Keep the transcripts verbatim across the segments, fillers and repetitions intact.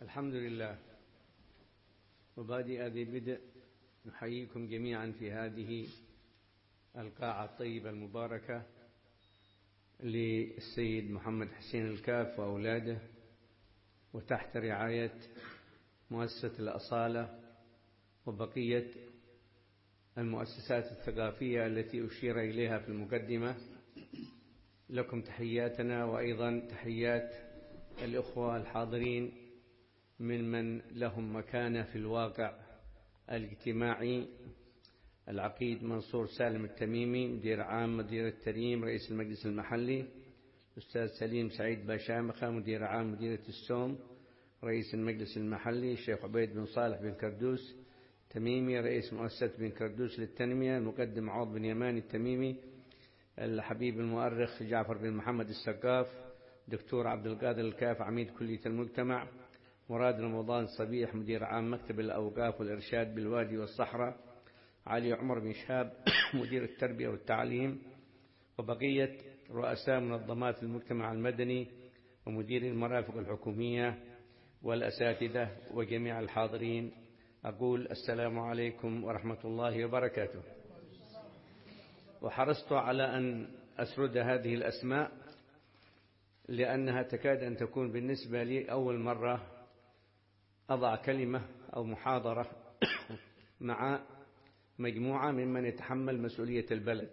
الحمد لله. وبادئ ذي بدء نحييكم جميعا في هذه القاعة الطيبة المباركة للسيد محمد حسين الكاف وأولاده، وتحت رعاية مؤسسة الأصالة وبقية المؤسسات الثقافية التي أشير إليها في المقدمة. لكم تحياتنا، وأيضا تحيات الأخوة الحاضرين ممن لهم مكانة في الواقع الاجتماعي: العقيد منصور سالم التميمي مدير عام مدير التريم رئيس المجلس المحلي، الأستاذ سليم سعيد باشامخة مدير عام مديرية السوم رئيس المجلس المحلي، الشيخ عبيد بن صالح بن كردوس تميمي رئيس مؤسسة بن كردوس للتنمية، المقدم عوض بن يماني التميمي، الحبيب المؤرخ جعفر بن محمد السقاف، دكتور عبد القادر الكاف عميد كلية المجتمع، مراد رمضان صبيح مدير عام مكتب الأوقاف والإرشاد بالوادي والصحراء، علي عمر بن شهاب مدير التربية والتعليم، وبقية رؤساء منظمات المجتمع المدني ومدير المرافق الحكومية والأساتذة وجميع الحاضرين. أقول السلام عليكم ورحمة الله وبركاته. وحرصت على أن أسرد هذه الأسماء لأنها تكاد أن تكون بالنسبة لي أول مرة أضع كلمة أو محاضرة مع مجموعة ممن يتحمل مسؤولية البلد،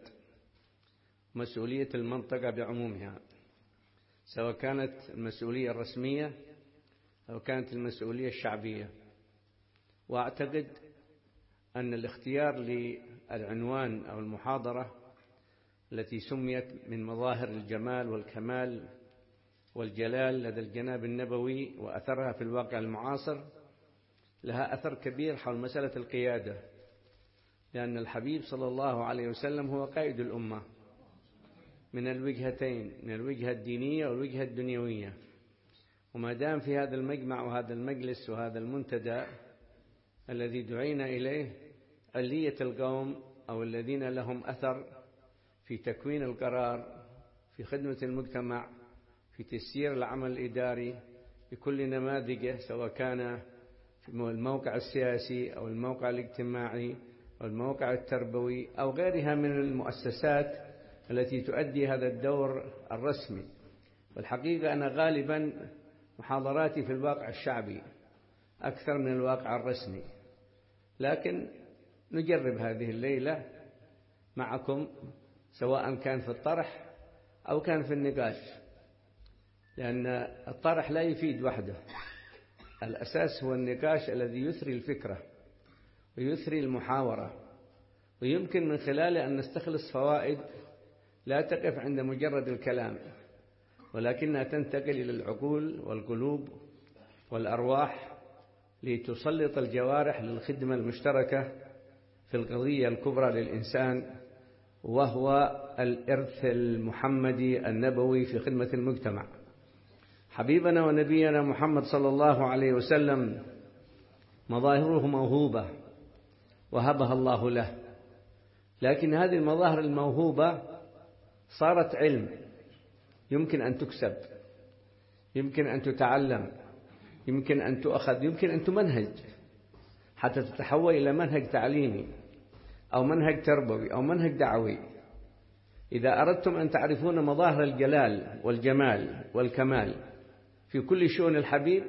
مسؤولية المنطقة بعمومها، سواء كانت المسؤولية الرسمية أو كانت المسؤولية الشعبية. وأعتقد أن الاختيار للعنوان أو المحاضرة التي سميت من مظاهر الجمال والكمال والجلال لدى الجناب النبوي وأثرها في الواقع المعاصر لها أثر كبير حول مسألة القيادة، لأن الحبيب صلى الله عليه وسلم هو قائد الأمة من الوجهتين، من الوجهة الدينية والوجهة الدنيوية. وما دام في هذا المجمع وهذا المجلس وهذا المنتدى الذي دعينا إليه علية القوم أو الذين لهم أثر في تكوين القرار في خدمة المجتمع في تسيير العمل الإداري بكل نماذجه، سواء كان في الموقع السياسي أو الموقع الاجتماعي أو الموقع التربوي أو غيرها من المؤسسات التي تؤدي هذا الدور الرسمي. والحقيقة أنا غالبا محاضراتي في الواقع الشعبي أكثر من الواقع الرسمي، لكن نجرب هذه الليلة معكم سواء كان في الطرح أو كان في النقاش، لأن الطرح لا يفيد وحده، الأساس هو النقاش الذي يثري الفكرة ويثري المحاورة، ويمكن من خلاله أن نستخلص فوائد لا تقف عند مجرد الكلام، ولكنها تنتقل إلى العقول والقلوب والأرواح لتسلط الجوارح للخدمة المشتركة في القضية الكبرى للإنسان، وهو الإرث المحمدي النبوي في خدمة المجتمع. حبيبنا ونبينا محمد صلى الله عليه وسلم مظاهره موهوبة وهبها الله له، لكن هذه المظاهر الموهوبة صارت علم، يمكن أن تكسب، يمكن أن تتعلم، يمكن أن تؤخذ، يمكن أن تمنهج حتى تتحول إلى منهج تعليمي أو منهج تربوي أو منهج دعوي. إذا أردتم أن تعرفون مظاهر الجلال والجمال والكمال في كل شؤون الحبيب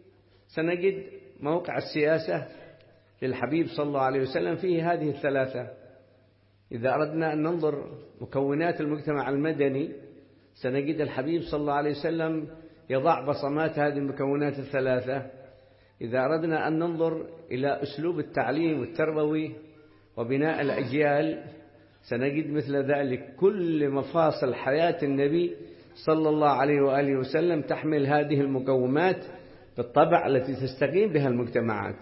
سنجد موقع السياسة للحبيب صلى الله عليه وسلم فيه هذه الثلاثة. إذا أردنا أن ننظر مكونات المجتمع المدني سنجد الحبيب صلى الله عليه وسلم يضع بصمات هذه المكونات الثلاثة. إذا أردنا أن ننظر إلى أسلوب التعليم والتربوي وبناء الأجيال سنجد مثل ذلك كل مفاصل حياة النبي صلى الله عليه وآله وسلم تحمل هذه المقومات بالطبع التي تستقيم بها المجتمعات.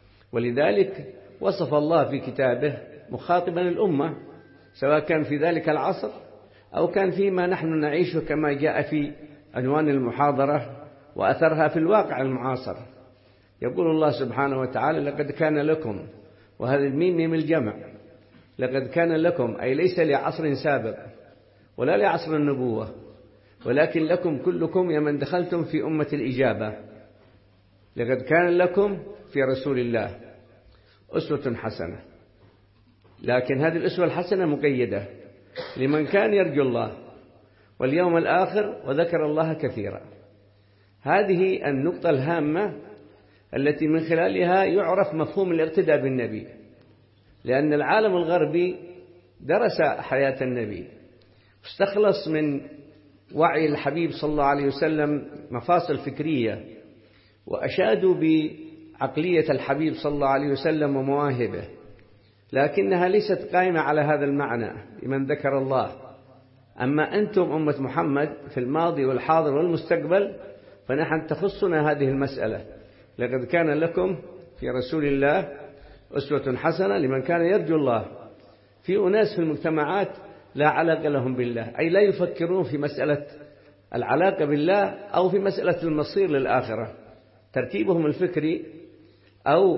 ولذلك وصف الله في كتابه مخاطبا الأمة، سواء كان في ذلك العصر أو كان فيما نحن نعيشه، كما جاء في عنوان المحاضرة وأثرها في الواقع المعاصر. يقول الله سبحانه وتعالى: لقد كان لكم، وهذا الميم ميم الجمع، لقد كان لكم أي ليس لعصر سابق ولا لعصر النبوة، ولكن لكم كلكم يا من دخلتم في أمة الإجابة. لقد كان لكم في رسول الله أسوة حسنة، لكن هذه الأسوة الحسنة مقيدة لمن كان يرجو الله واليوم الآخر وذكر الله كثيرا. هذه النقطة الهامة التي من خلالها يعرف مفهوم الاقتداء بالنبي، لأن العالم الغربي درس حياة النبي واستخلص من وعي الحبيب صلى الله عليه وسلم مفاصل فكرية، وأشادوا بعقلية الحبيب صلى الله عليه وسلم ومواهبه، لكنها ليست قائمة على هذا المعنى لمن ذكر الله. أما أنتم أمة محمد في الماضي والحاضر والمستقبل فنحن تخصنا هذه المسألة. لقد كان لكم في رسول الله أسوة حسنة لمن كان يرجو الله. في أناس في المجتمعات لا علاقة لهم بالله، أي لا يفكرون في مسألة العلاقة بالله أو في مسألة المصير للآخرة. ترتيبهم الفكري أو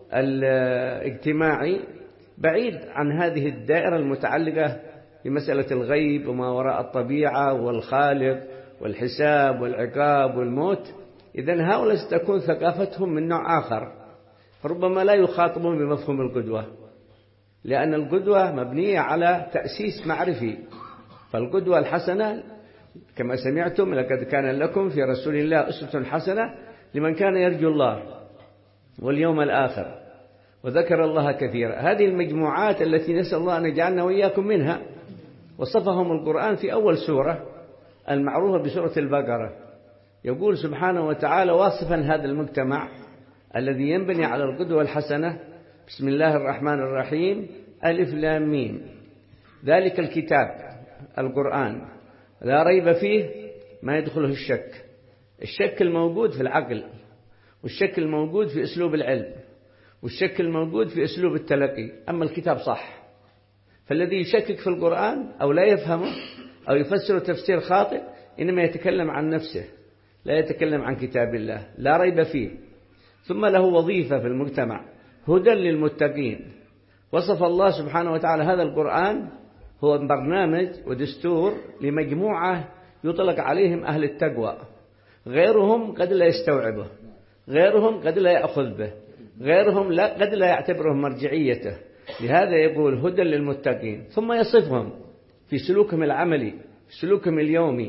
الاجتماعي بعيد عن هذه الدائرة المتعلقة بمسألة الغيب وما وراء الطبيعة والخالق والحساب والعقاب والموت. إذن هؤلاء ستكون ثقافتهم من نوع آخر، فربما لا يخاطبون بمفهوم القدوة، لأن القدوة مبنية على تأسيس معرفي. فالقدوة الحسنة كما سمعتم لقد كان لكم في رسول الله أسوة حسنة لمن كان يرجو الله واليوم الآخر وذكر الله كثيرا. هذه المجموعات التي نسأل الله أن يجعلنا وإياكم منها، وصفهم القرآن في أول سورة المعروفة بسورة البقرة، يقول سبحانه وتعالى واصفا هذا المجتمع الذي ينبني على القدوة الحسنة: بسم الله الرحمن الرحيم، ألف لام ميم، ذلك الكتاب القرآن لا ريب فيه ما يدخله الشك. الشك الموجود في العقل، والشك الموجود في أسلوب العلم، والشك الموجود في أسلوب التلقي. أما الكتاب صح، فالذي يشكك في القرآن أو لا يفهمه أو يفسر تفسير خاطئ إنما يتكلم عن نفسه، لا يتكلم عن كتاب الله لا ريب فيه. ثم له وظيفة في المجتمع: هدى للمتقين. وصف الله سبحانه وتعالى هذا القرآن هو برنامج ودستور لمجموعة يطلق عليهم أهل التقوى. غيرهم قد لا يستوعبه، غيرهم قد لا يأخذ به، غيرهم لا قد لا يعتبره مرجعيته. لهذا يقول هدى للمتقين، ثم يصفهم في سلوكهم العملي، في سلوكهم اليومي.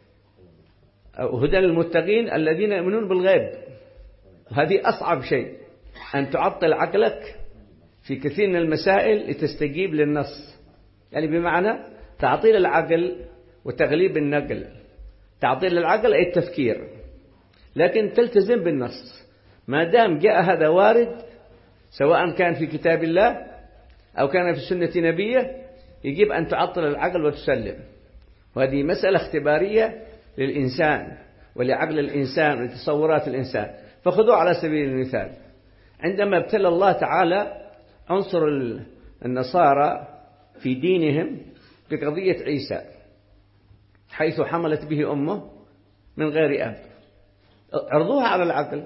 هدى للمتقين الذين يؤمنون بالغيب. هذه أصعب شيء، أن تعطل عقلك في كثير من المسائل لتستجيب للنص. يعني بمعنى تعطيل العقل وتغليب النقل. تعطيل العقل أي التفكير، لكن تلتزم بالنص. ما دام جاء هذا وارد، سواء كان في كتاب الله أو كان في سنة نبيه، يجب أن تعطل العقل وتسلم. وهذه مسألة اختبارية للإنسان ولعقل الإنسان ولتصورات الإنسان. فخذوا على سبيل المثال، عندما ابتلى الله تعالى عنصر النصارى في دينهم بقضية عيسى، حيث حملت به أمه من غير أب، عرضوها على العقل.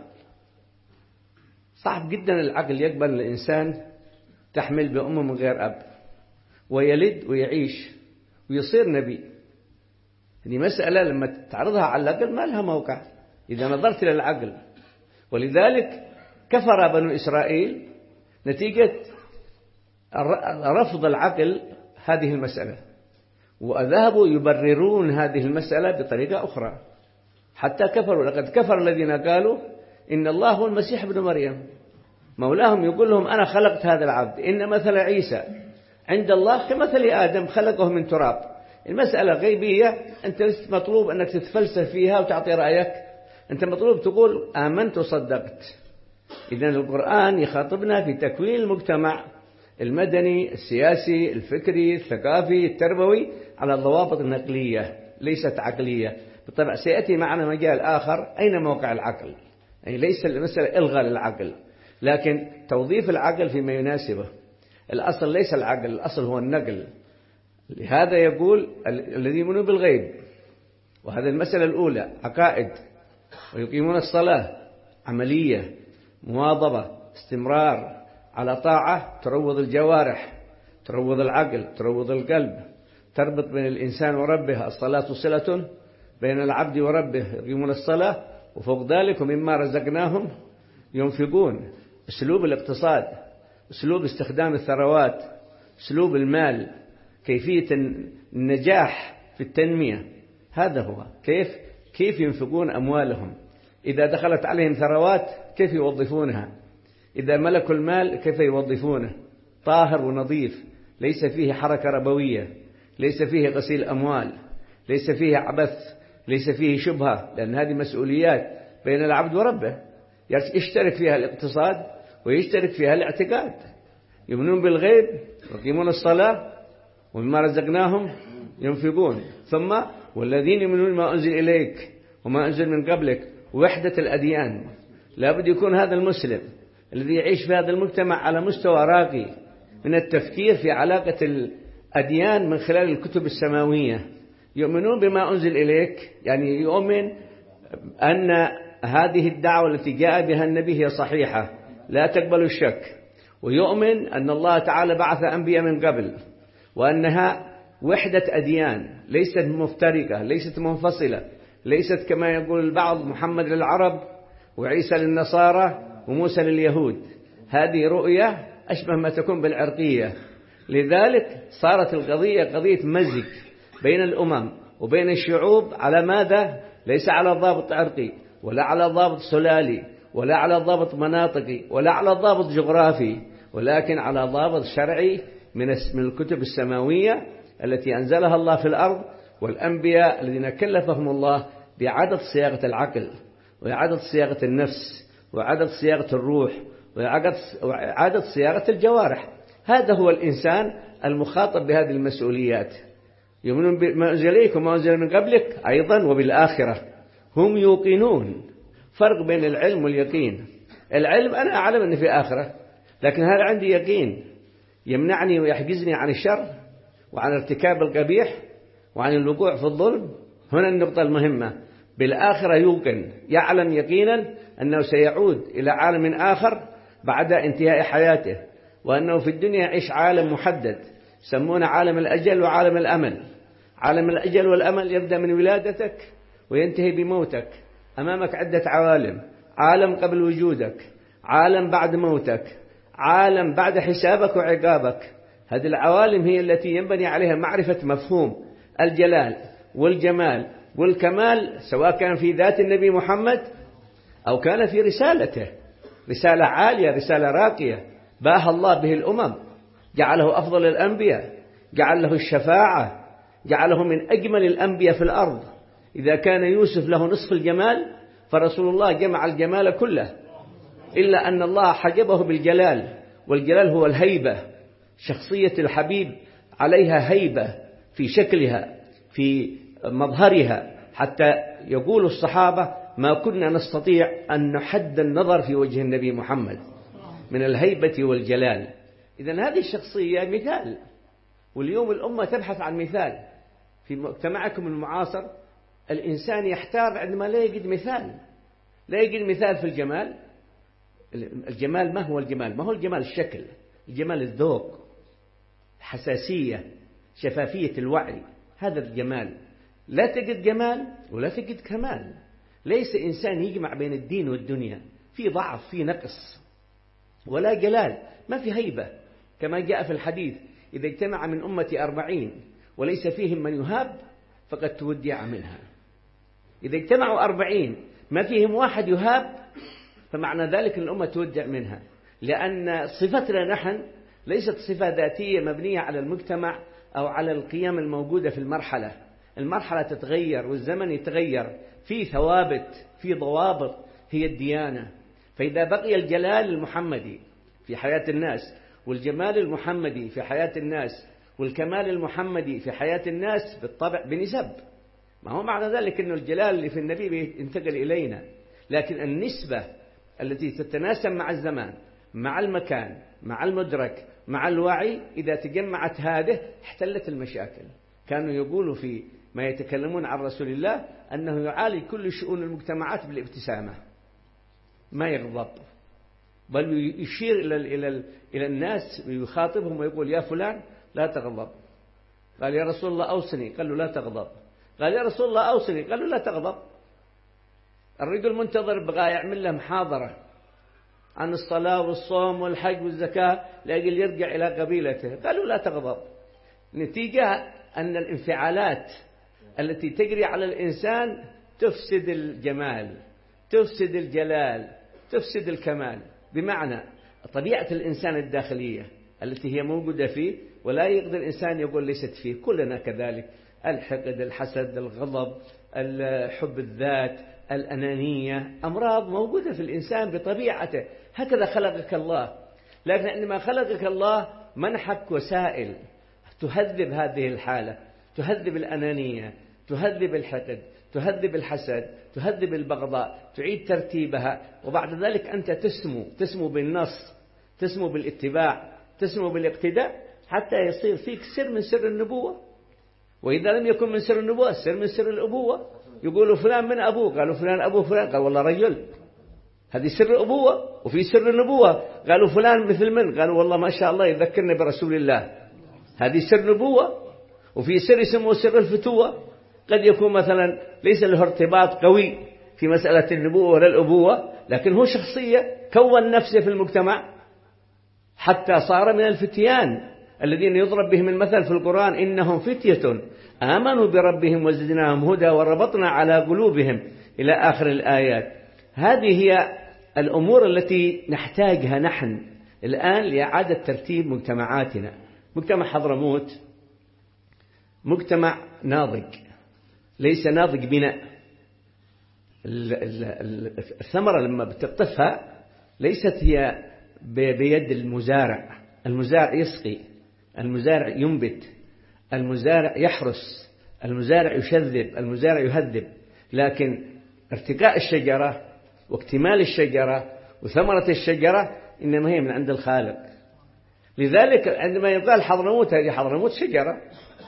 صعب جدا العقل يقبل الإنسان تحمل بأمه من غير أب ويلد ويعيش ويصير نبي. هذه مسألة لما تعرضها على العقل ما لها موقع إذا نظرت إلى العقل. ولذلك كفر بنو إسرائيل نتيجة رفض العقل هذه المسألة، وذهبوا يبررون هذه المسألة بطريقة أخرى حتى كفروا. لقد كفر الذين قالوا إن الله هو المسيح ابن مريم. مولاهم يقول لهم أنا خلقت هذا العبد، إن مثل عيسى عند الله كمثل آدم خلقه من تراب. المسألة غيبية، أنت لست مطلوب أنك تتفلسف فيها وتعطي رأيك، أنت مطلوب تقول آمنت وصدقت. إذن القرآن يخاطبنا في تكوين المجتمع المدني السياسي الفكري الثقافي التربوي على الضوابط النقلية ليست عقلية. بالطبع سيأتي معنا مجال آخر أين موقع العقل، يعني ليس المسألة إلغاء للعقل، لكن توظيف العقل فيما يناسبه. الأصل ليس العقل، الأصل هو النقل. لهذا يقول الذين يؤمنون بالغيب، وهذا المسألة الأولى عقائد، ويقيمون الصلاة عملية مواظبة استمرار على طاعة تروض الجوارح تروض العقل تروض القلب، تربط بين الإنسان وربه. الصلاة صلة بين العبد وربه، يقيمون الصلاة وفوق ذلك ومما رزقناهم ينفقون، أسلوب الاقتصاد، أسلوب استخدام الثروات، أسلوب المال، كيفية النجاح في التنمية. هذا هو كيف كيف ينفقون أموالهم. إذا دخلت عليهم ثروات كيف يوظفونها، إذا ملكوا المال كيف يوظفونه، طاهر ونظيف، ليس فيه حركة ربوية، ليس فيه غسيل أموال، ليس فيه عبث، ليس فيه شبهة، لأن هذه مسؤوليات بين العبد وربه، يشترك فيها الاقتصاد ويشترك فيها الاعتقاد. يؤمنون بالغيب ويقيمون الصلاة ومما رزقناهم ينفقون. ثم والذين يؤمنون ما أنزل إليك وما أنزل من قبلك، وحدة الأديان. لابد يكون هذا المسلم الذي يعيش في هذا المجتمع على مستوى راقي من التفكير في علاقة الأديان من خلال الكتب السماوية. يؤمنون بما أنزل إليك، يعني يؤمن أن هذه الدعوة التي جاء بها النبي هي صحيحة لا تقبل الشك، ويؤمن أن الله تعالى بعث أنبياء من قبل، وأنها وحدة أديان ليست مفترقة، ليست منفصلة، ليست كما يقول البعض محمد للعرب وعيسى للنصارى وموسى لليهود. هذه رؤية أشبه ما تكون بالعرقية. لذلك صارت القضية قضية مزج بين الأمم وبين الشعوب. على ماذا؟ ليس على ضابط عرقي، ولا على ضابط سلالي، ولا على ضابط مناطقي، ولا على ضابط جغرافي، ولكن على ضابط شرعي من الكتب السماوية التي أنزلها الله في الأرض، والأنبياء الذين كلفهم الله بإعادة صياغة العقل، وإعادة صياغة النفس، وإعادة صياغة الروح، وإعادة صياغة الجوارح. هذا هو الإنسان المخاطب بهذه المسؤوليات. يؤمنون بما أنزل إليك وما أنزل من قبلك أيضا وبالآخرة. هم يوقنون. فرق بين العلم واليقين. العلم أنا أعلم أن في آخرة، لكن هل عندي يقين يمنعني ويحجزني عن الشر وعن ارتكاب القبيح وعن الوقوع في الظلم؟ هنا النقطة المهمة. بالآخرة يوقن، يعلم يقينا أنه سيعود إلى عالم آخر بعد انتهاء حياته، وأنه في الدنيا يعيش عالم محدد يسمونه عالم الأجل وعالم الأمل. عالم الأجل والأمل يبدأ من ولادتك وينتهي بموتك. أمامك عدة عوالم: عالم قبل وجودك، عالم بعد موتك، عالم بعد حسابك وعقابك. هذه العوالم هي التي ينبني عليها معرفة مفهوم الجلال والجمال والكمال، سواء كان في ذات النبي محمد أو كان في رسالته. رسالة عالية، رسالة راقية باها الله به الأمم، جعله أفضل الأنبياء، جعل له الشفاعة، جعله من أجمل الأنبياء في الأرض. إذا كان يوسف له نصف الجمال فرسول الله جمع الجمال كله، إلا أن الله حجبه بالجلال، والجلال هو الهيبة. شخصية الحبيب عليها هيبة في شكلها، في مظهرها، حتى يقول الصحابة ما كنا نستطيع أن نحد النظر في وجه النبي محمد من الهيبة والجلال. إذن هذه الشخصية مثال، واليوم الأمة تبحث عن مثال. في مجتمعكم المعاصر الإنسان يحتار عندما لا يجد مثال، لا يجد مثال في الجمال. الجمال ما هو الجمال؟ ما هو الجمال الشكل، الجمال الذوق، حساسية، شفافية الوعي، هذا الجمال. لا تجد جمال ولا تجد كمال. ليس إنسان يجمع بين الدين والدنيا، في ضعف، في نقص، ولا جلال، ما في هيبة. كما جاء في الحديث: إذا اجتمع من أمتي أربعين وليس فيهم من يهاب فقد تودع منها. إذا اجتمعوا أربعين ما فيهم واحد يهاب فمعنى ذلك أن الأمة تودع منها، لأن صفتنا نحن ليست صفة ذاتية مبنية على المجتمع أو على القيم الموجودة في المرحلة. المرحلة تتغير والزمن يتغير، في ثوابت، في ضوابط، هي الديانة. فإذا بقي الجلال المحمدي في حياة الناس، والجمال المحمدي في حياة الناس، والكمال المحمدي في حياة الناس، بالطبع بنسب. ما هو معنى ذلك أن الجلال اللي في النبي انتقل إلينا، لكن النسبة التي تتناسب مع الزمان، مع المكان، مع المدرك، مع الوعي، إذا تجمعت هذه احتلت المشاكل. كانوا يقولوا في ما يتكلمون عن رسول الله أنه يعالج كل شؤون المجتمعات بالابتسامة، ما يغضب، بل يشير إلى إلى إلى الناس ويخاطبهم ويقول: يا فلان لا تغضب. قال: يا رسول الله أوصني. قال له: لا تغضب. قال: يا رسول الله أوصني. قال له: لا تغضب. الرجل منتظر بغى يعمل له محاضرة عن الصلاة والصوم والحج والزكاة لأجل يرجع إلى قبيلته. قالوا لا تغضب. نتيجة أن الانفعالات التي تجري على الإنسان تفسد الجمال، تفسد الجلال، تفسد الكمال، بمعنى طبيعة الإنسان الداخلية التي هي موجودة فيه ولا يقدر الإنسان يقول ليست فيه. كلنا كذلك، الحقد، الحسد، الغضب، حب الذات، الأنانية، أمراض موجودة في الإنسان بطبيعته، هكذا خلقك الله. لكن عندما خلقك الله منحك وسائل تهذب هذه الحالة، تهذب الأنانية، تهذب الحقد، تهذب الحسد، تهذب البغضاء، تعيد ترتيبها، وبعد ذلك أنت تسمو تسمو بالنص، تسمو بالاتباع، تسمو بالاقتداء، حتى يصير فيك سر من سر النبوة. وإذا لم يكن من سر النبوة سر من سر الأبوة. يقولوا فلان من أبوه، قالوا فلان أبوه فلان، قال والله رجل، هذه سر أبوة. وفي سر النبوة قالوا فلان مثل من، قالوا والله ما شاء الله يذكرني برسول الله، هذه سر نبوة. وفي سر يسموه سر الفتوة، قد يكون مثلا ليس له ارتباط قوي في مسألة النبوة ولا الأبوة، لكن هو شخصية كون نفسه في المجتمع حتى صار من الفتيان الذين يضرب بهم المثل في القرآن: إنهم فتية آمنوا بربهم وزدناهم هدى وربطنا على قلوبهم، إلى آخر الآيات. هذه هي الأمور التي نحتاجها نحن الآن لإعادة ترتيب مجتمعاتنا. مجتمع حضرموت مجتمع ناضج، ليس ناضج بناء. الثمرة لما بتقطفها ليست هي بيد المزارع. المزارع يسقي، المزارع ينبت، المزارع يحرس، المزارع يشذب، المزارع يهذب. لكن ارتقاء الشجرة واكتمال الشجرة وثمرة الشجرة إنما هي من عند الخالق. لذلك عندما يقال حضرموت، هذه حضرموت شجرة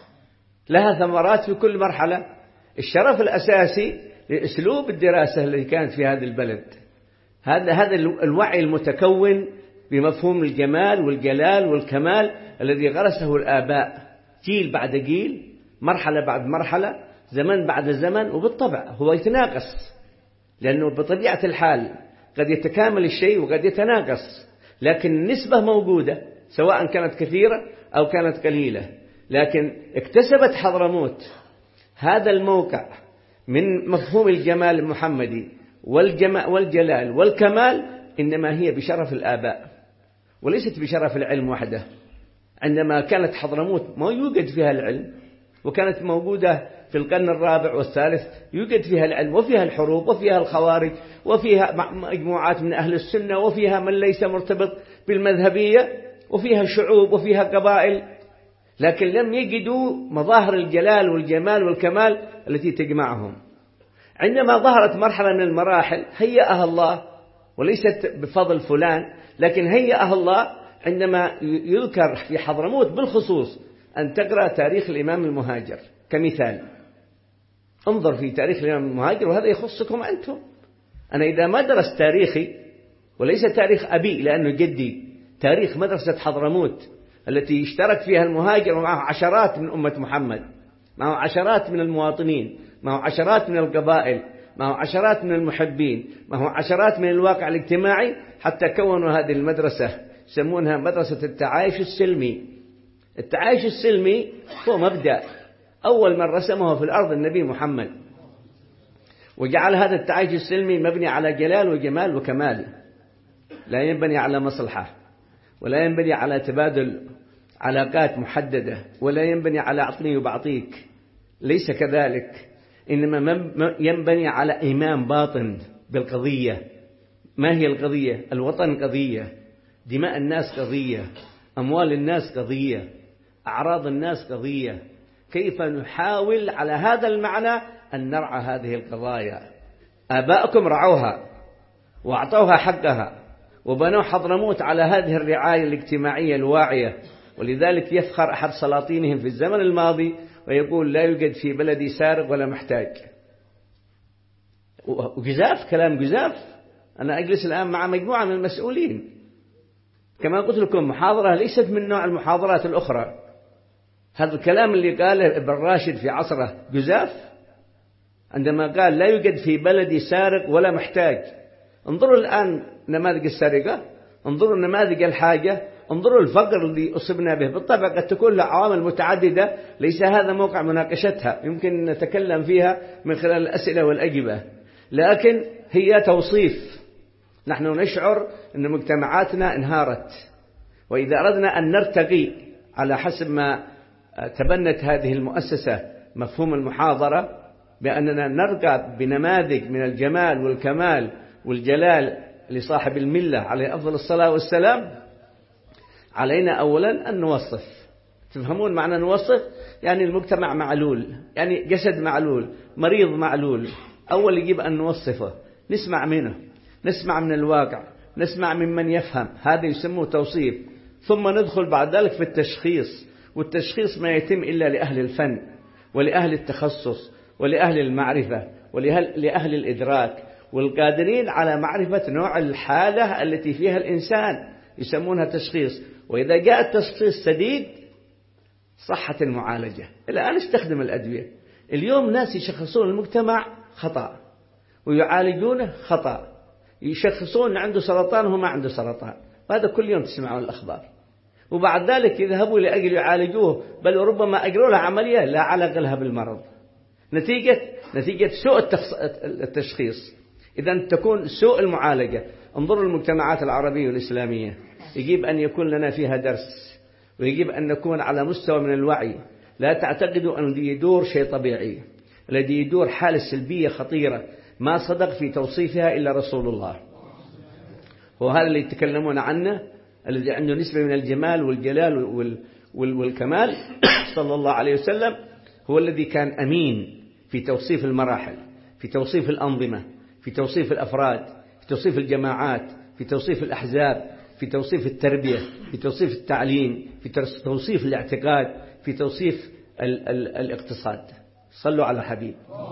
لها ثمرات في كل مرحلة. الشرف الأساسي لأسلوب الدراسة التي كانت في هذا البلد، هذا هذا الوعي المتكون بمفهوم الجمال والجلال والكمال الذي غرسه الآباء جيل بعد جيل، مرحلة بعد مرحلة، زمن بعد زمن. وبالطبع هو يتناقص، لأنه بطبيعة الحال قد يتكامل الشيء وقد يتناقص، لكن النسبة موجودة سواء كانت كثيرة أو كانت قليلة. لكن اكتسبت حضرموت هذا الموقع من مفهوم الجمال المحمدي والجمال والجلال والكمال، إنما هي بشرف الآباء وليست بشرف العلم وحده. عندما كانت حضرموت ما يوجد فيها العلم، وكانت موجودة في القرن الرابع والثالث يوجد فيها العلم وفيها الحروب وفيها الخوارج وفيها مجموعات من أهل السنة وفيها من ليس مرتبط بالمذهبية وفيها شعوب وفيها قبائل، لكن لم يجدوا مظاهر الجلال والجمال والكمال التي تجمعهم. عندما ظهرت مرحلة من المراحل هيأها الله، وليست بفضل فلان، لكن هيأها الله عندما يذكر في حضرموت بالخصوص أن تقرأ تاريخ الإمام المهاجر كمثال. انظر في تاريخ الإمام المهاجر، وهذا يخصكم أنتم. أنا إذا ما درست تاريخي، وليس تاريخ أبي لأنه جدي، تاريخ مدرسة حضرموت التي اشترك فيها المهاجر ومعه عشرات من أمة محمد، معه عشرات من المواطنين، معه عشرات من القبائل، معه عشرات من المحبين، معه عشرات من الواقع الاجتماعي، حتى كونوا هذه المدرسة يسمونها مدرسة التعايش السلمي. التعايش السلمي هو مبدأ أول من رسمه في الأرض النبي محمد، وجعل هذا التعايش السلمي مبني على جلال وجمال وكمال، لا ينبني على مصلحة، ولا ينبني على تبادل علاقات محددة، ولا ينبني على أعطني وبعطيك، ليس كذلك. إنما ينبني على إيمان باطن بالقضية. ما هي القضية؟ الوطن قضية، دماء الناس قضية، أموال الناس قضية، أعراض الناس قضية. كيف نحاول على هذا المعنى أن نرعى هذه القضايا؟ آباءكم رعوها وأعطوها حقها، وبنوا حضرموت على هذه الرعاية الاجتماعية الواعية. ولذلك يفخر أحد سلاطينهم في الزمن الماضي ويقول: لا يوجد في بلدي سارق ولا محتاج. وجزاف، كلام جزاف. أنا أجلس الآن مع مجموعة من المسؤولين، كما قلت لكم محاضرة ليست من نوع المحاضرات الأخرى. هذا الكلام اللي قاله ابن راشد في عصره جزاف، عندما قال: لا يوجد في بلدي سارق ولا محتاج. انظروا الآن نماذج السرقة، انظروا نماذج الحاجة، انظروا الفقر الذي أصبنا به. بالطبع قد تكون له عوامل متعددة، ليس هذا موقع مناقشتها، يمكن نتكلم فيها من خلال الأسئلة والأجوبة، لكن هي توصيف. نحن نشعر أن مجتمعاتنا انهارت، وإذا أردنا أن نرتقي على حسب ما تبنت هذه المؤسسة مفهوم المحاضرة، بأننا نرقى بنماذج من الجمال والكمال والجلال لصاحب الملة عليه أفضل الصلاة والسلام، علينا أولا أن نوصف. تفهمون معنى نوصف؟ يعني المجتمع معلول، يعني جسد معلول، مريض معلول، أول يجب أن نوصفه، نسمع منه، نسمع من الواقع، نسمع ممن يفهم، هذا يسموه توصيف. ثم ندخل بعد ذلك في التشخيص، والتشخيص ما يتم إلا لأهل الفن ولأهل التخصص ولأهل المعرفة ولأهل الإدراك والقادرين على معرفة نوع الحالة التي فيها الإنسان، يسمونها تشخيص. وإذا جاء التشخيص سديد صحة المعالجة. الآن استخدم الأدوية. اليوم ناس يشخصون المجتمع خطأ ويعالجونه خطأ، يشخصون عنده سرطان وهو ما عنده سرطان، وهذا كل يوم تسمعون الأخبار. وبعد ذلك يذهبوا لأجل يعالجوه، بل وربما أجروا له عملية لا علاقة لها بالمرض، نتيجة نتيجة سوء التشخيص. إذا تكون سوء المعالجة. انظروا المجتمعات العربية والإسلامية، يجب أن يكون لنا فيها درس، ويجب أن نكون على مستوى من الوعي. لا تعتقدوا أن الذي يدور شيء طبيعي، الذي يدور حالة سلبية خطيرة ما صدق في توصيفها إلا رسول الله. وهذا اللي يتكلمون عنه، الذي عنده نسبة من الجمال والجلال والكمال صلى الله عليه وسلم، هو الذي كان أمين في توصيف المراحل، في توصيف الأنظمة، في توصيف الأفراد، في توصيف الجماعات، في توصيف الأحزاب، في توصيف التربية، في توصيف التعليم، في توصيف الاعتقاد، في توصيف ال ال الاقتصاد. صلوا على حبيب.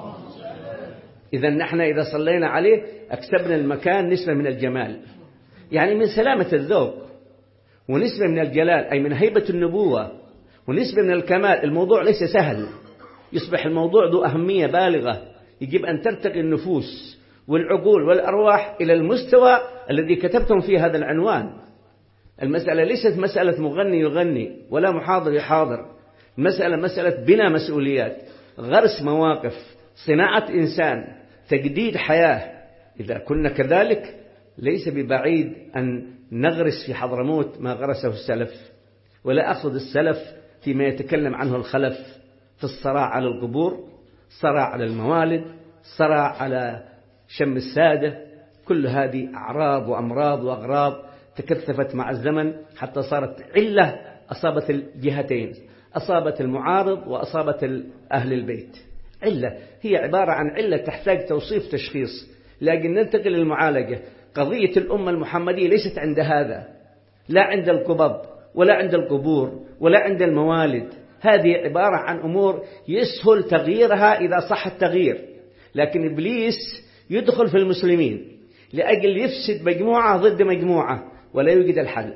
إذا نحن إذا صلينا عليه أكسبنا المكان نسبة من الجمال، يعني من سلامة الذوق، ونسبة من الجلال أي من هيبة النبوة، ونسبة من الكمال. الموضوع ليس سهل، يصبح الموضوع ذو أهمية بالغة. يجب أن ترتقي النفوس والعقول والأرواح إلى المستوى الذي كتبتم فيه هذا العنوان. المسألة ليست مسألة مغني يغني ولا محاضر يحاضر، المسألة مسألة بناء مسؤوليات، غرس مواقف، صناعة إنسان، تجديد حياة. إذا كنا كذلك ليس ببعيد أن نغرس في حضرموت ما غرسه السلف، ولا أخذ السلف فيما يتكلم عنه الخلف، في الصراع على القبور، الصراع على الموالد، الصراع على شم السادة. كل هذه أعراض وأمراض وأغراض تكثفت مع الزمن حتى صارت علة أصابت الجهتين، أصابت المعارض وأصابت أهل البيت. علة هي عبارة عن علة تحتاج توصيف تشخيص. لكن ننتقل للمعالجة. قضية الأمة المحمدية ليست عند هذا، لا عند القبض ولا عند القبور ولا عند الموالد. هذه عبارة عن أمور يسهل تغييرها إذا صح التغيير، لكن إبليس يدخل في المسلمين لأجل يفسد مجموعة ضد مجموعة ولا يوجد الحل.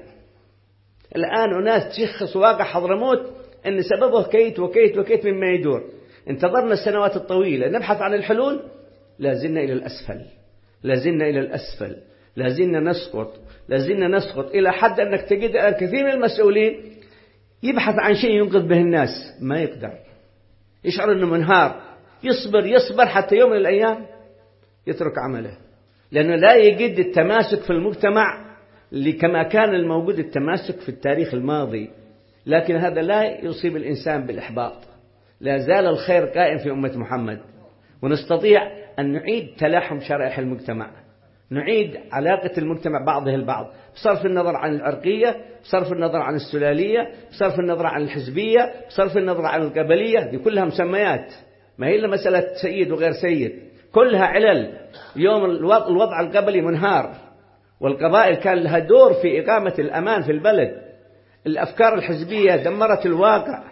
الآن أناس تشخص واقع حضرموت أن سببه كيت وكيت وكيت مما يدور. انتظرنا السنوات الطويلة نبحث عن الحلول، لازلنا إلى الأسفل، لازلنا إلى الأسفل، لازلنا نسقط، لازلنا نسقط إلى حد أنك تجد الكثير من المسؤولين يبحث عن شيء ينقذ به الناس، ما يقدر، يشعر أنه منهار، يصبر يصبر حتى يوم من الأيام يترك عمله، لأنه لا يجد التماسك في المجتمع كما كان الموجود التماسك في التاريخ الماضي. لكن هذا لا يصيب الإنسان بالإحباط، لا زال الخير قائم في أمة محمد، ونستطيع أن نعيد تلاحم شرائح المجتمع، نعيد علاقة المجتمع بعضه البعض، بصرف النظر عن العرقية، بصرف النظر عن السلالية، بصرف النظر عن الحزبية، بصرف النظر عن القبلية. دي كلها مسميات، ما هي إلا مسألة سيد وغير سيد، كلها علل. اليوم الوضع القبلي منهار، والقبائل كان لها دور في إقامة الأمان في البلد. الأفكار الحزبية دمرت الواقع،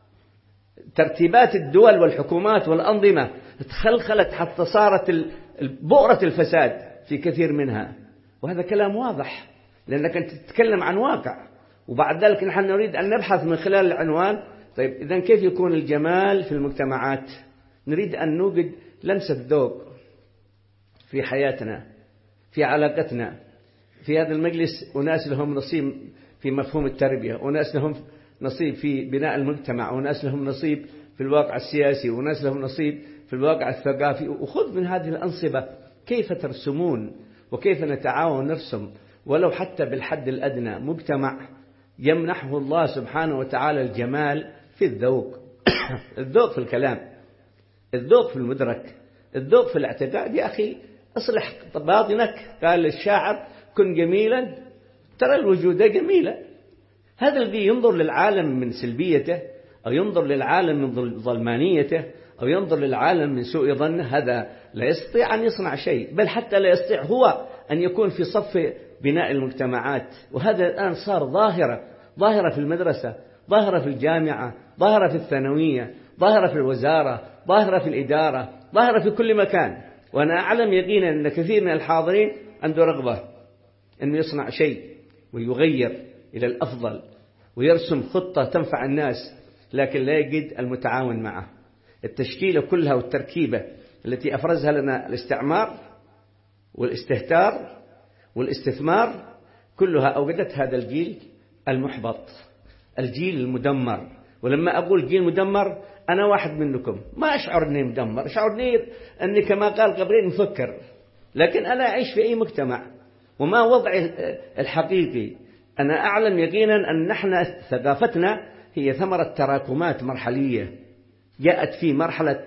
ترتيبات الدول والحكومات والأنظمة تخلخلت حتى صارت بؤرة الفساد في كثير منها. وهذا كلام واضح لأنك أنت تتكلم عن واقع. وبعد ذلك نحن نريد أن نبحث من خلال العنوان، طيب إذن كيف يكون الجمال في المجتمعات؟ نريد أن نوجد لمسة ذوق في حياتنا، في علاقتنا، في هذا المجلس أناس لهم نصيب في مفهوم التربية، أناس لهم نصيب في بناء المجتمع، وناس لهم نصيب في الواقع السياسي، وناس لهم نصيب في الواقع الثقافي. وخذ من هذه الأنصبة كيف ترسمون وكيف نتعاون نرسم ولو حتى بالحد الأدنى مجتمع يمنحه الله سبحانه وتعالى الجمال في الذوق. الذوق في الكلام، الذوق في المدرك، الذوق في الاعتقاد. يا أخي أصلح باطنك، قال الشاعر كن جميلا ترى الوجود جميلة. هذا الذي ينظر للعالم من سلبيته أو ينظر للعالم من ظلمانيته أو ينظر للعالم من سوء ظنه، هذا لا يستطيع أن يصنع شيء، بل حتى لا يستطيع هو أن يكون في صف بناء المجتمعات. وهذا الآن صار ظاهرة، ظاهرة في المدرسة، ظاهرة في الجامعة، ظاهرة في الثانوية، ظاهرة في الوزارة، ظاهرة في الإدارة، ظاهرة في كل مكان. وأنا أعلم يقينا أن كثير من الحاضرين عنده رغبة أنه يصنع شيء ويغير إلى الأفضل ويرسم خطة تنفع الناس، لكن لا يجد المتعاون معه. التشكيلة كلها والتركيبة التي أفرزها لنا الاستعمار والاستهتار والاستثمار كلها أوجدت هذا الجيل المحبط، الجيل المدمر. ولما أقول جيل مدمر أنا واحد منكم، ما أشعر أني مدمر، أشعر أني كما قال قبرين مفكر، لكن أنا أعيش في أي مجتمع وما وضعي الحقيقي. أنا أعلم يقينا أن نحن ثقافتنا هي ثمرة تراكمات مرحلية جاءت في مرحلة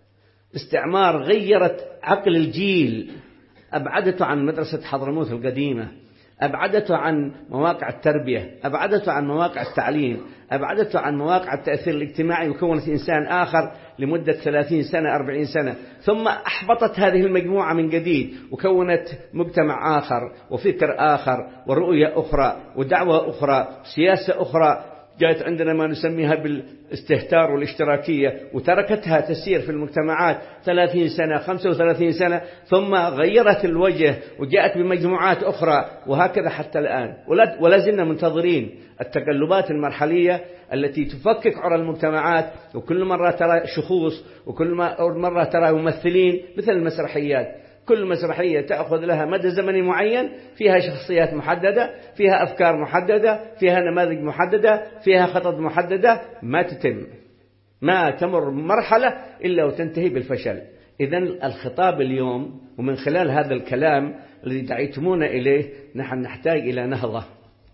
استعمار غيرت عقل الجيل، أبعدته عن مدرسة حضرموت القديمة، أبعدته عن مواقع التربية، أبعدته عن مواقع التعليم، أبعدته عن مواقع التأثير الاجتماعي، وكونت إنسان آخر لمدة ثلاثين سنة أربعين سنة، ثم أحبطت هذه المجموعة من جديد وكونت مجتمع آخر وفكر آخر ورؤية أخرى ودعوة أخرى، سياسة أخرى. جاءت عندنا ما نسميها بالاستهتار والاشتراكية وتركتها تسير في المجتمعات ثلاثين سنة خمسة وثلاثين سنة، ثم غيرت الوجه وجاءت بمجموعات أخرى، وهكذا حتى الآن. ولا زلنا منتظرين التقلبات المرحلية التي تفكك عرى المجتمعات، وكل مرة ترى شخوص وكل مرة ترى ممثلين مثل المسرحيات. كل مسرحية تأخذ لها مدى زمني معين، فيها شخصيات محددة، فيها أفكار محددة، فيها نماذج محددة، فيها خطط محددة، ما تتم، ما تمر مرحلة إلا وتنتهي بالفشل. إذن الخطاب اليوم ومن خلال هذا الكلام الذي دعيتمونا إليه، نحن نحتاج إلى نهضة،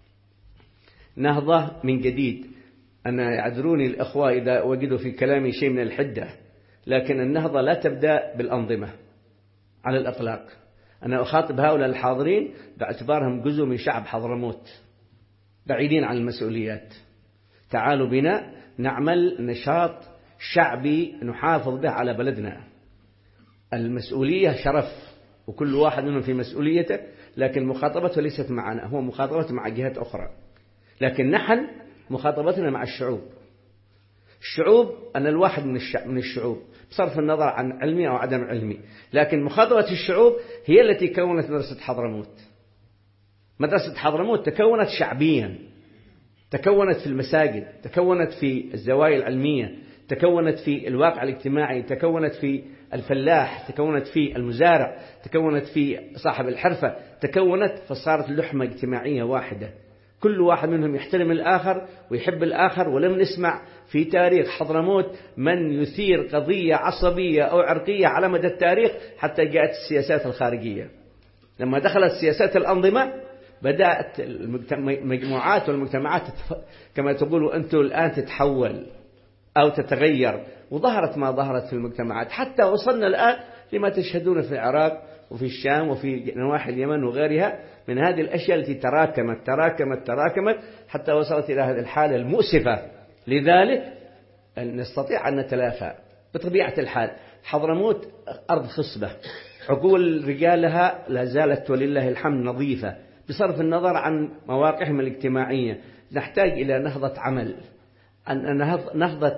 نهضة من جديد. أنا يعذروني الأخوة إذا وجدوا في كلامي شيء من الحدة، لكن النهضة لا تبدأ بالأنظمة على الأطلاق. أنا أخاطب هؤلاء الحاضرين باعتبارهم جزء من شعب حضرموت بعيدين عن المسؤوليات. تعالوا بنا نعمل نشاط شعبي نحافظ به على بلدنا. المسؤولية شرف وكل واحد منهم في مسؤوليته، لكن مخاطبته ليست معنا، هو مخاطبته مع جهات أخرى. لكن نحن مخاطبتنا مع الشعوب. الشعوب أنا الواحد من الشعب من الشعوب بصرف النظر عن علمي أو عدم علمي، لكن مخاطبة الشعوب هي التي كونت مدرسة حضرموت. مدرسة حضرموت تكونت شعبيا، تكونت في المساجد، تكونت في الزوايا العلمية، تكونت في الواقع الاجتماعي، تكونت في الفلاح، تكونت في المزارع، تكونت في صاحب الحرفة، تكونت فصارت لحمة اجتماعية واحدة، كل واحد منهم يحترم الآخر ويحب الآخر. ولم نسمع في تاريخ حضرموت من يثير قضية عصبية أو عرقية على مدى التاريخ حتى جاءت السياسات الخارجية. لما دخلت سياسات الأنظمة بدأت المجموعات والمجتمعات كما تقولوا أنتم الآن تتحول أو تتغير، وظهرت ما ظهرت في المجتمعات حتى وصلنا الآن لما تشهدون في العراق وفي الشام وفي نواحي اليمن وغيرها من هذه الأشياء التي تراكمت تراكمت تراكمت حتى وصلت إلى هذه الحالة المؤسفة. لذلك نستطيع أن نتلافى بطبيعة الحال. حضرموت أرض خصبة، عقول رجالها لا زالت ولله الحمد نظيفة بصرف النظر عن مواقعهم الاجتماعية. نحتاج إلى نهضة عمل، نهضة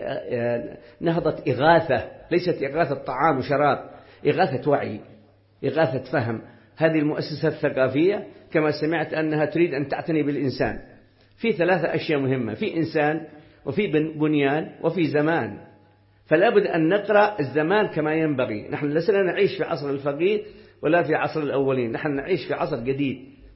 نهضة إغاثة، ليست إغاثة طعام وشراب، إغاثة وعي، إغاثة فهم. هذه المؤسسة الثقافية كما سمعت أنها تريد أن تعتني بالإنسان في ثلاثة أشياء مهمة: في إنسان وفي بنيان وفي زمان. فلا بد أن نقرأ الزمان كما ينبغي. نحن لسنا نعيش في عصر الفقيه ولا في عصر الأولين، نحن نعيش في عصر جديد،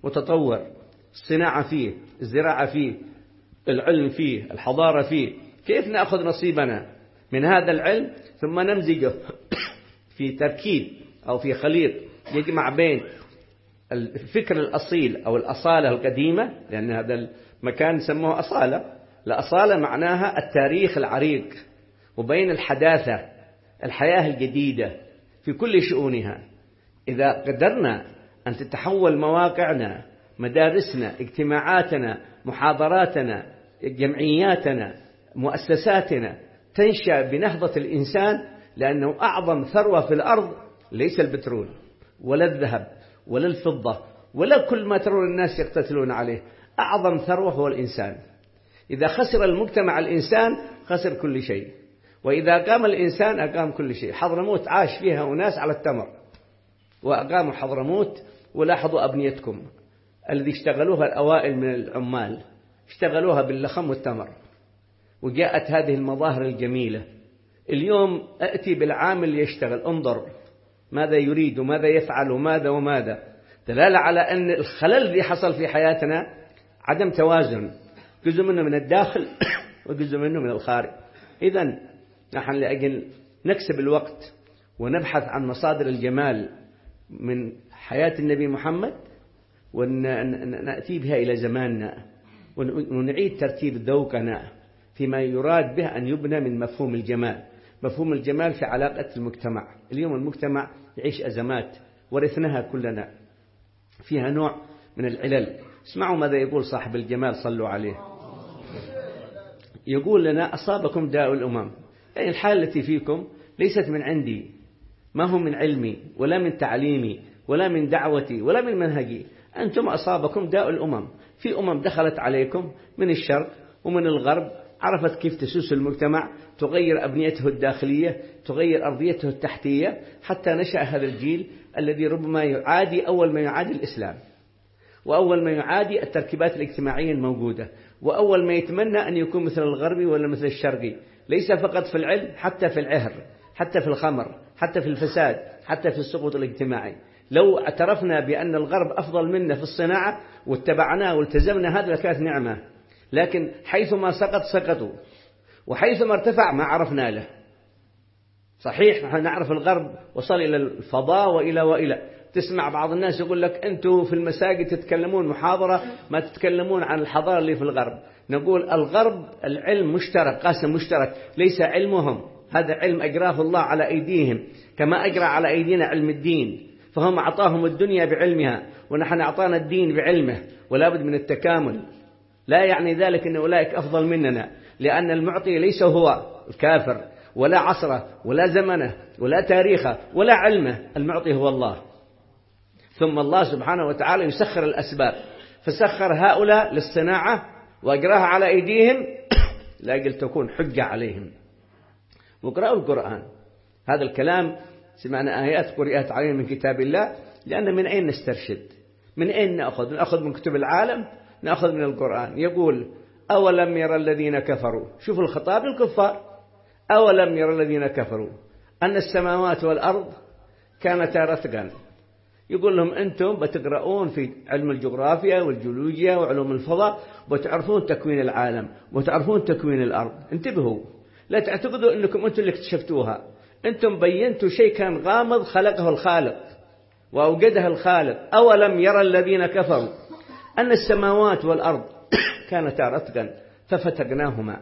متطور، الصناعة فيه، الزراعة فيه، العلم فيه، الحضارة فيه. كيف نأخذ نصيبنا من هذا العلم ثم نمزجه في تركيب أو في خليط يجمع بين الفكر الأصيل أو الأصالة القديمة، لأن هذا المكان سموه أصالة، الأصالة معناها التاريخ العريق، وبين الحداثة الحياة الجديدة في كل شؤونها. إذا قدرنا أن تتحول مواقعنا، مدارسنا، اجتماعاتنا، محاضراتنا، جمعياتنا، مؤسساتنا تنشأ بنهضة الإنسان، لأنه أعظم ثروة في الأرض ليس البترول ولا الذهب ولا الفضة ولا كل ما ترون الناس يقتتلون عليه. أعظم ثروة هو الإنسان. إذا خسر المجتمع الإنسان خسر كل شيء، وإذا قام الإنسان أقام كل شيء. حضرموت عاش فيها أناس على التمر وأقاموا حضرموت، ولاحظوا أبنيتكم الذي اشتغلوها الأوائل من العمال، اشتغلوها باللخم والتمر، وجاءت هذه المظاهر الجميلة. اليوم أأتي بالعامل يشتغل، انظر ماذا يريد وماذا يفعل وماذا وماذا، دلالة على أن الخلل الذي حصل في حياتنا عدم توازن، جزء منه من الداخل وجزء منه من الخارج. إذن نحن لأجل نكسب الوقت ونبحث عن مصادر الجمال من حياة النبي محمد ونأتي بها إلى زماننا، ونعيد ترتيب ذوقنا فيما يراد به أن يبنى من مفهوم الجمال. مفهوم الجمال في علاقة المجتمع. اليوم المجتمع يعيش أزمات ورثناها كلنا، فيها نوع من العلل. اسمعوا ماذا يقول صاحب الجمال، صلوا عليه. يقول لنا: أصابكم داء الأمم، يعني الحالة التي فيكم ليست من عندي، ما هو من علمي ولا من تعليمي ولا من دعوتي ولا من منهجي، أنتم أصابكم داء الأمم. في أمم دخلت عليكم من الشرق ومن الغرب، عرفت كيف تسوس المجتمع، تغير أبنيته الداخلية، تغير أرضيته التحتية، حتى نشأ هذا الجيل الذي ربما يعادي أول ما يعادي الإسلام، وأول ما يعادي التركيبات الاجتماعية الموجودة، وأول ما يتمنى أن يكون مثل الغربي ولا مثل الشرقي، ليس فقط في العلم، حتى في العهر، حتى في الخمر، حتى في الفساد، حتى في السقوط الاجتماعي. لو اعترفنا بأن الغرب أفضل منا في الصناعة واتبعناه والتزمنا هذا لكانت نعمة، لكن حيثما سقط سقطوا، وحيثما ارتفع ما عرفنا له. صحيح نحن نعرف الغرب وصل إلى الفضاء وإلى وإلى. تسمع بعض الناس يقول لك أنتم في المساجد تتكلمون محاضرة ما تتكلمون عن الحضارة اللي في الغرب. نقول الغرب العلم مشترك، قاسم مشترك، ليس علمهم، هذا علم أجراه الله على أيديهم، كما أجرى على أيدينا علم الدين. فهم أعطاهم الدنيا بعلمها، ونحن أعطانا الدين بعلمه، ولا بد من التكامل. لا يعني ذلك أن أولئك أفضل مننا، لأن المعطي ليس هو الكافر ولا عصره ولا زمنه ولا تاريخه ولا علمه، المعطي هو الله. ثم الله سبحانه وتعالى يسخر الأسباب، فسخر هؤلاء للصناعة وأجراها على أيديهم لأجل تكون حجة عليهم. وقرأوا القرآن، هذا الكلام سمعنا آيات قرئت علينا من كتاب الله، لأن من أين نسترشد؟ من أين نأخذ؟ نأخذ من كتب العالم؟ نأخذ من القرآن. يقول: أولم يرى الذين كفروا، شوفوا الخطاب للكفار، أولم يرى الذين كفروا أن السماوات والأرض كانتا رتقا. يقول لهم: أنتم بتقرؤون في علم الجغرافيا والجيولوجيا وعلوم الفضاء، وتعرفون تكوين العالم وتعرفون تكوين الأرض. انتبهوا، لا تعتقدوا أنكم أنتم اللي اكتشفتوها، أنتم بينتوا شيء كان غامض خلقه الخالق وأوجدها الخالق. أولم يرى الذين كفروا أن السماوات والأرض كانتا رتقا ففتقناهما.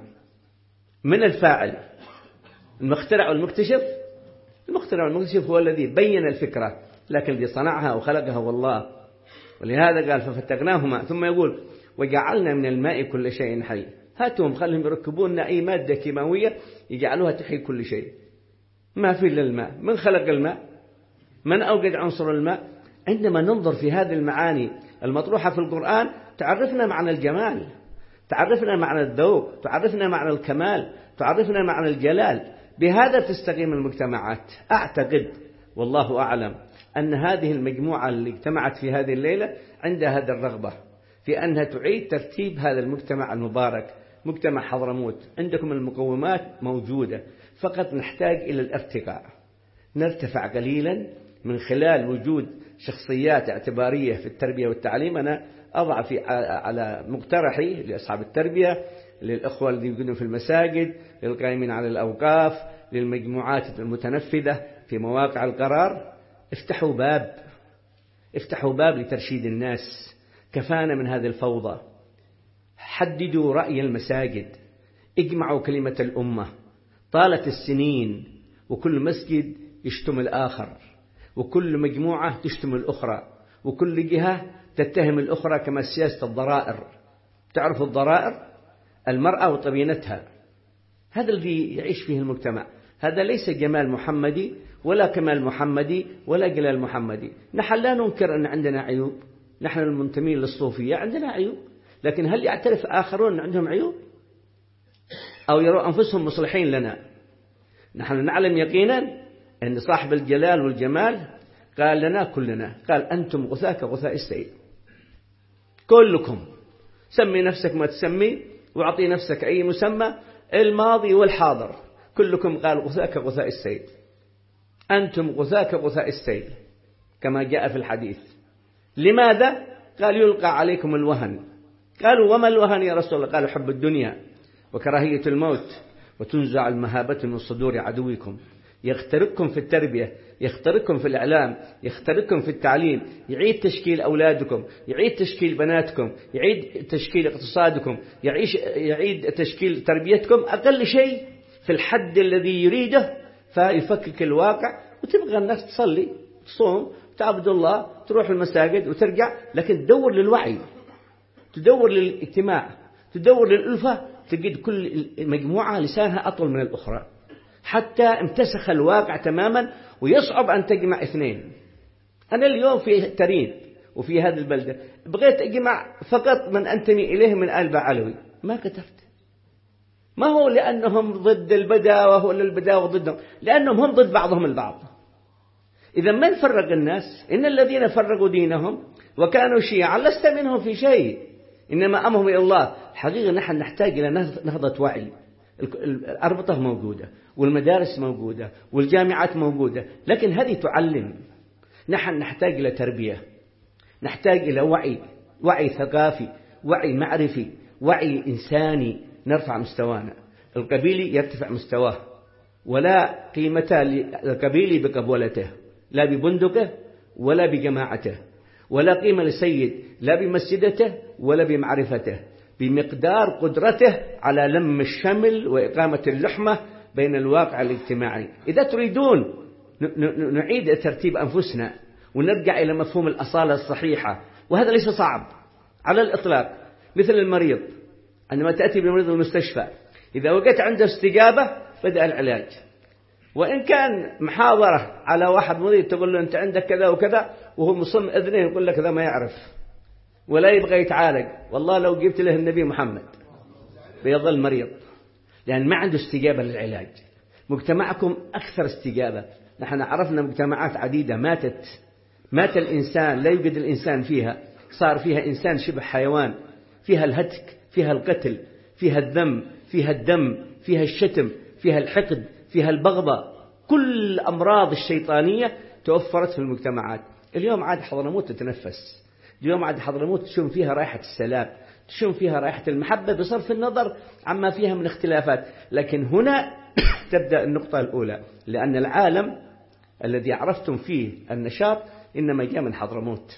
من الفاعل؟ المخترع والمكتشف؟ المخترع والمكتشف هو الذي بين الفكرة، لكن الذي صنعها وخلقها هو الله. ولهذا قال ففتقناهما. ثم يقول: وجعلنا من الماء كل شيء حي. هاتهم خلهم يركبون لنا أي مادة كيماوية يجعلوها تحيي كل شيء. ما في إلا الماء. من خلق الماء؟ من أوجد عنصر الماء؟ عندما ننظر في هذه المعاني المطروحة في القرآن تعرفنا معنى الجمال، تعرفنا معنى الذوق، تعرفنا معنى الكمال، تعرفنا معنى الجلال. بهذا تستقيم المجتمعات. أعتقد والله أعلم أن هذه المجموعة اللي اجتمعت في هذه الليلة عندها هذه الرغبة في أنها تعيد ترتيب هذا المجتمع المبارك، مجتمع حضرموت. عندكم المقومات موجودة، فقط نحتاج إلى الارتقاء، نرتفع قليلا من خلال وجود شخصيات اعتبارية في التربية والتعليم، أنا أضع في على مقترحي لأصحاب التربية، للأخوة الذين يوجدون في المساجد، للقائمين على الأوقاف، للمجموعات المتنفذة في مواقع القرار: افتحوا باب افتحوا باب لترشيد الناس، كفانا من هذه الفوضى. حددوا رأي المساجد، اجمعوا كلمة الأمة. طالت السنين وكل مسجد يشتم الآخر، وكل مجموعة تشتم الأخرى، وكل جهة تتهم الأخرى، كما سياسة الضرائر. تعرف الضرائر؟ المرأة وطبينتها. هذا الذي يعيش فيه المجتمع. هذا ليس جمال محمدي ولا كمال محمدي ولا جلال محمدي. نحن لا ننكر أن عندنا عيوب، نحن المنتمين للصوفية عندنا عيوب، لكن هل يعترف آخرون أن عندهم عيوب أو يروا أنفسهم مصلحين لنا؟ نحن نعلم يقينا أن صاحب الجلال والجمال قال لنا كلنا، قال: أنتم غثاء كغثاء السيل، كلكم، سمي نفسك ما تسمي واعطي نفسك أي مسمى، الماضي والحاضر، كلكم قال غثاء كغثاء السيل، أنتم غثاء كغثاء السيل كما جاء في الحديث. لماذا؟ قال: يلقى عليكم الوهن. قالوا: وما الوهن يا رسول الله؟ قال: حب الدنيا وكراهية الموت وتنزع المهابة من صدور عدوكم. يخترقكم في التربية، يخترقكم في الإعلام، يخترقكم في التعليم، يعيد تشكيل أولادكم، يعيد تشكيل بناتكم، يعيد تشكيل اقتصادكم، يعيش يعيد تشكيل تربيتكم، أقل شيء في الحد الذي يريده، فيفكك الواقع. وتبغى الناس تصلي، تصوم، تعبد الله، تروح المساجد وترجع، لكن تدور للوعي، تدور للاجتماع، تدور للألفة، تجد كل مجموعة لسانها أطول من الأخرى، حتى امتسخ الواقع تماما ويصعب أن تجمع اثنين. أنا اليوم في ترين وفي هذه البلدة بغيت أجمع فقط من أنتمي إليه من آل بعلوي، ما كتبت. ما هو لأنهم ضد البداوة ولا البداوة ضدهم، لأنهم هم ضد بعضهم البعض. إذا من فرق الناس؟ إن الذين فرقوا دينهم وكانوا شيعا لست منهم في شيء، إنما أمرهم إلى الله. حقيقة نحن نحتاج إلى نهضة وعي. الأربطة موجودة والمدارس موجودة والجامعات موجودة، لكن هذه تعلم. نحن نحتاج إلى تربية، نحتاج إلى وعي، وعي ثقافي، وعي معرفي، وعي إنساني، نرفع مستوانا. القبيلي يرتفع مستواه، ولا قيمة للقبيلي بقبولته، لا ببندقه ولا بجماعته، ولا قيمة للسيد لا بمسجدته ولا بمعرفته، بمقدار قدرته على لم الشمل وإقامة اللحمة بين الواقع الاجتماعي. إذا تريدون نعيد ترتيب أنفسنا ونرجع إلى مفهوم الأصالة الصحيحة، وهذا ليس صعب على الإطلاق. مثل المريض، عندما تأتي بالمريض المستشفى، إذا وجدت عنده استجابة بدأ العلاج. وإن كان محاضرة على واحد مريض تقول له أنت عندك كذا وكذا وهو مصم أذنه يقول لك ذا ما يعرف ولا يبغى يتعالج، والله لو جبت له النبي محمد بيظل مريض، لأن ما عنده استجابة للعلاج. مجتمعكم أكثر استجابة. نحن عرفنا مجتمعات عديدة ماتت، مات الإنسان، لا يوجد الإنسان فيها، صار فيها إنسان شبه حيوان، فيها الهتك، فيها القتل، فيها الذم، فيها الدم، فيها الشتم، فيها الحقد، فيها البغضة. كل الأمراض الشيطانية توفرت في المجتمعات. اليوم عاد حضرموت تتنفس، اليوم عاد حضرموت تشم فيها رائحة السلام، تشم فيها رائحة المحبة بصرف النظر عما فيها من اختلافات. لكن هنا تبدأ النقطة الأولى، لأن العالم الذي عرفتم فيه النشاط إنما جاء من حضرموت،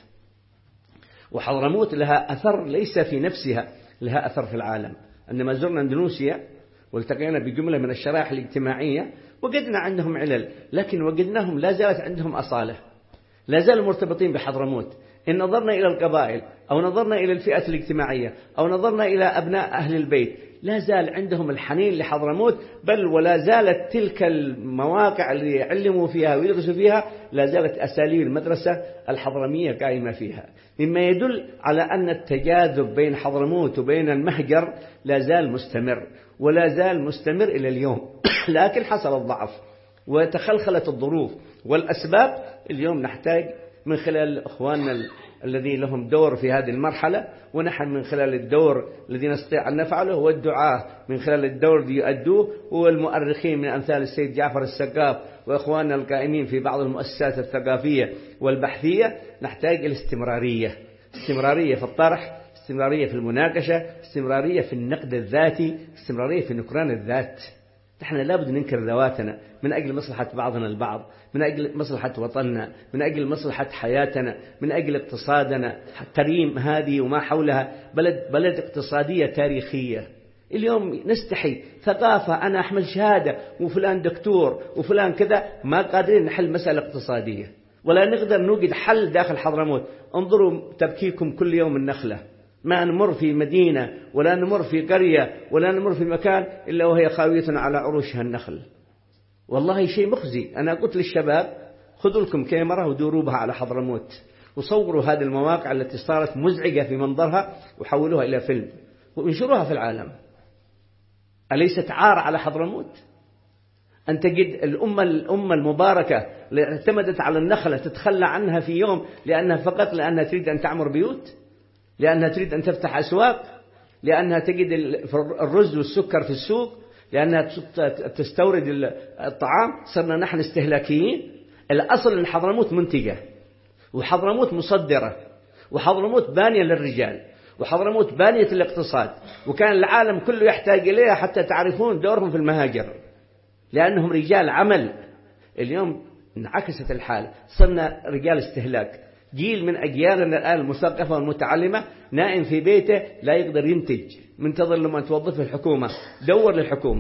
وحضرموت لها أثر ليس في نفسها، لها أثر في العالم. عندما زرنا اندونيسيا والتقينا بجملة من الشرائح الاجتماعية وجدنا عندهم علل، لكن وجدناهم لا زالت عندهم أصالة، لا زالوا مرتبطين بحضرموت. إن نظرنا إلى القبائل أو نظرنا إلى الفئة الاجتماعية أو نظرنا إلى أبناء أهل البيت، لا زال عندهم الحنين لحضرموت، بل ولا زالت تلك المواقع اللي يعلموا فيها ويدرسوا فيها لا زالت أساليب المدرسة الحضرمية قائمة فيها، مما يدل على أن التجاذب بين حضرموت وبين المهجر لا زال مستمر ولا زال مستمر إلى اليوم. لكن حصل الضعف وتخلخلت الظروف والأسباب. اليوم نحتاج من خلال إخواننا الذين لهم دور في هذه المرحلة، ونحن من خلال الدور الذي نستطيع أن نفعله، والدعاة من خلال الدور الذي يؤدوه، والمؤرخين من أمثال السيد جعفر السقاف وإخواننا القائمين في بعض المؤسسات الثقافية والبحثية، نحتاج إلى استمرارية، استمرارية في الطرح، استمرارية في المناقشة، استمرارية في النقد الذاتي، استمرارية في نكران الذات. نحن لابد ننكر ذواتنا من أجل مصلحة بعضنا البعض، من أجل مصلحة وطننا، من أجل مصلحة حياتنا، من أجل اقتصادنا. تريم هذه وما حولها بلد بلد اقتصادية تاريخية. اليوم نستحي ثقافة، أنا أحمل شهادة وفلان دكتور وفلان كذا، ما قادرين نحل مسألة اقتصادية ولا نقدر نوجد حل داخل حضرموت. انظروا تبكيكم كل يوم النخلة، ما نمر في مدينة ولا نمر في قرية ولا نمر في مكان إلا وهي خاوية على عروشها النخل. والله شيء مخزي. أنا قلت للشباب خذوا لكم كاميرا ودوروا بها على حضرموت وصوروا هذه المواقع التي صارت مزعجة في منظرها وحولوها إلى فيلم وانشروها في العالم. أليست عار على حضرموت أن تجد الأمة الأمة المباركة اللي اعتمدت على النخلة تتخلى عنها في يوم لأنها فقط لأنها تريد أن تعمر بيوت، لأنها تريد أن تفتح أسواق، لأنها تجد الرز والسكر في السوق، لأنها تستورد الطعام. صرنا نحن استهلاكيين. الأصل أن حضرموت منتجة، وحضرموت مصدرة، وحضرموت بانية للرجال، وحضرموت بانية الاقتصاد، وكان العالم كله يحتاج إليها حتى تعرفون دورهم في المهاجر لأنهم رجال عمل. اليوم انعكست الحال، صرنا رجال استهلاك. جيل من أجيالنا الآن المثقفة والمتعلمة نائم في بيته لا يقدر ينتج، منتظر لما توظفه الحكومة. دور للحكومة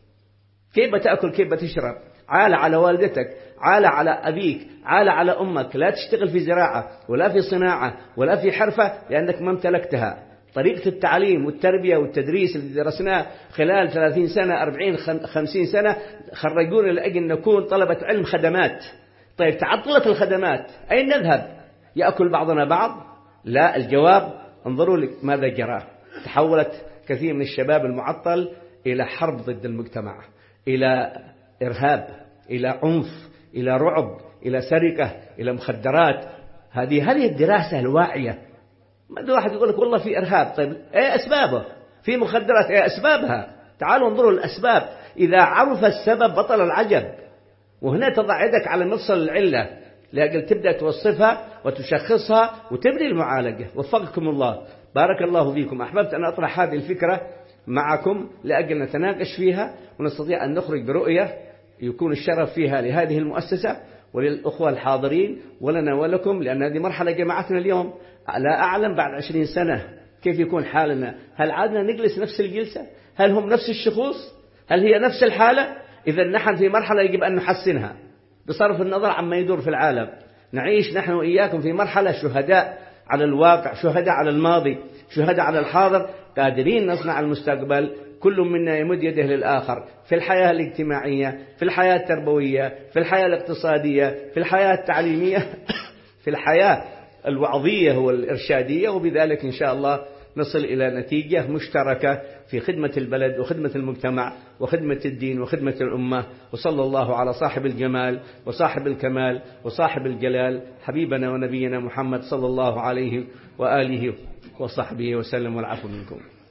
كيف بتأكل، كيف بتشرب. عال على والدتك، عال على أبيك، عال على أمك. لا تشتغل في زراعة ولا في صناعة ولا في حرفة لأنك ما امتلكتها. طريقة التعليم والتربية والتدريس اللي درسناه خلال ثلاثين سنة أربعين خمسين سنة خرجونا لأجل نكون طلبة علم خدمات. طيب تعطلت الخدمات، أين نذهب؟ يأكل بعضنا بعض؟ لا، الجواب انظروا لك ماذا جرى. تحولت كثير من الشباب المعطل إلى حرب ضد المجتمع، إلى إرهاب، إلى عنف، إلى رعب، إلى سرقة، إلى مخدرات. هذه هذه الدراسة الواعية. ما واحد يقول لك والله في إرهاب، طيب إيه أسبابه؟ في مخدرات، إيه أسبابها؟ تعالوا انظروا الأسباب. إذا عرف السبب بطل العجب. وهنا تضع يدك على مفصل العلة لأجل تبدأ توصفها وتشخصها وتبني المعالجة. وفقكم الله، بارك الله فيكم. أحببت أن أطرح هذه الفكرة معكم لأجل نتناقش فيها ونستطيع أن نخرج برؤية يكون الشرف فيها لهذه المؤسسة وللأخوة الحاضرين ولنا ولكم، لأن هذه مرحلة جماعتنا اليوم. لا أعلم بعد عشرين سنة كيف يكون حالنا. هل عادنا نجلس نفس الجلسة؟ هل هم نفس الشخوص؟ هل هي نفس الحالة؟ إذا نحن في مرحلة يجب أن نحسنها بصرف النظر عما يدور في العالم. نعيش نحن وإياكم في مرحلة شهداء على الواقع، شهداء على الماضي، شهداء على الحاضر، قادرين نصنع المستقبل. كل منا يمد يده للآخر في الحياة الاجتماعية، في الحياة التربوية، في الحياة الاقتصادية، في الحياة التعليمية، في الحياة الوعظية والإرشادية. وبذلك إن شاء الله نصل إلى نتيجة مشتركة في خدمة البلد وخدمة المجتمع وخدمة الدين وخدمة الأمة. وصلى الله على صاحب الجمال وصاحب الكمال وصاحب الجلال حبيبنا ونبينا محمد صلى الله عليه وآله وصحبه وسلم، والعفو منكم.